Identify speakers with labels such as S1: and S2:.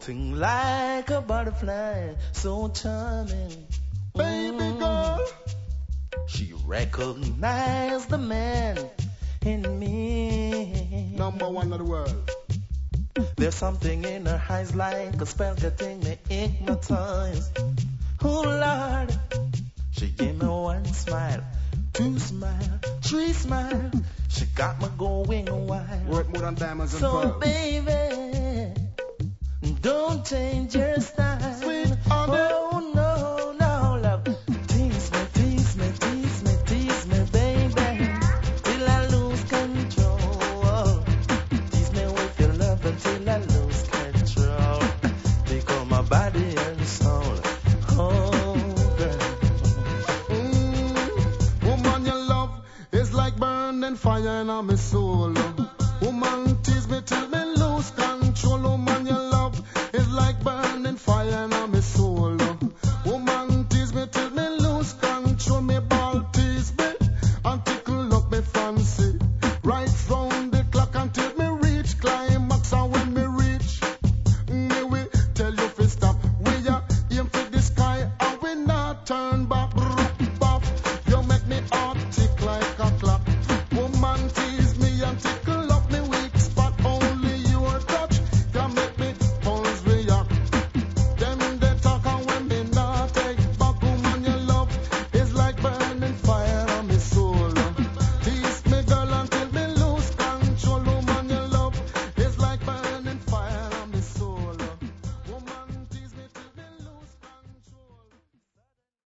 S1: floating like a butterfly, so charming.
S2: Baby girl.
S1: She recognized the man in me.
S2: Number one of the world.
S1: There's something in her eyes like a spell getting me hypnotized. Oh Lord, she gave me one smile, two smile, three smile. She got me going wild.
S2: Worth more than diamonds and
S1: So
S2: pearls.
S1: baby, don't change your style.
S2: Sweet honey.
S1: Oh no, no love. Tease me, tease me, tease me, tease me, baby, till I lose control. Tease me with your love until I lose control. Become my body and soul. Oh girl.
S2: Woman, your love is like burning fire in my soul.